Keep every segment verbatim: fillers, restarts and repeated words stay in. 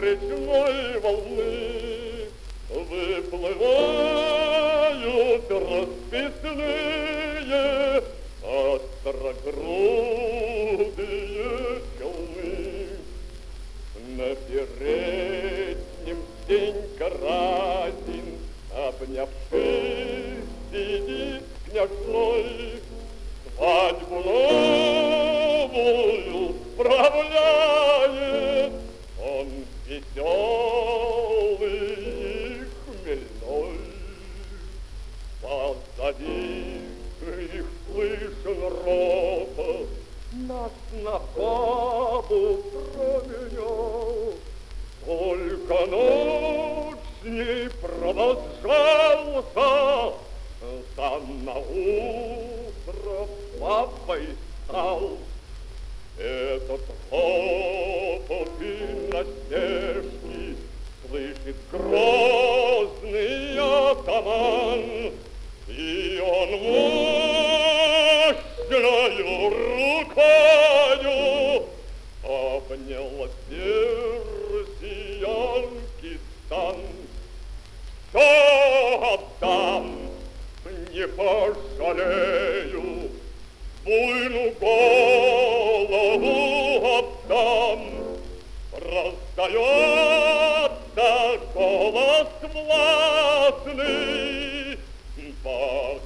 речной волны выплывают расписные острогрудые челны. На переднем Сенька Разин, обнявшись, сидит княжной, свадьбу новую справляет, он веселый и хмельной. Позади их слышен ропот, нас на бабу променял. Только ночь с ней продолжался, да на утро папой стал. Этот ропот и насмешки слышит грозный атаман, и он мощною рукою обнял персиянки стан. Все отдам, не пожалею, буйну голову отдам. Раздается голос властный по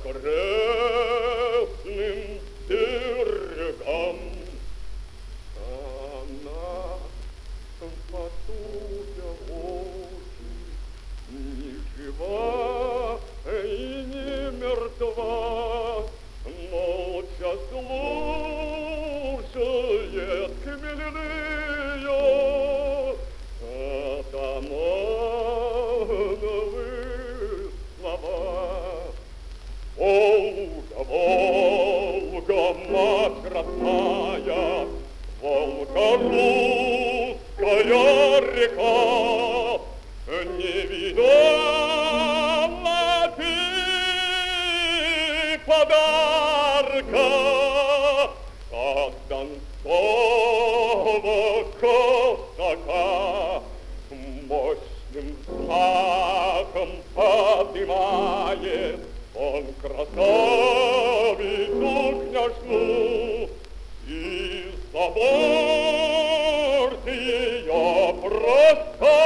окрестным берегам. Она, потупя очи, ни жива и не мертва, молча слушает хмельные атамановы слова. Волга, Волга, мать родная, Волга, русская река, не видала ты подарка от донского казака. Мощным взмахом поднимает он красавицу княжну, и собор ее просто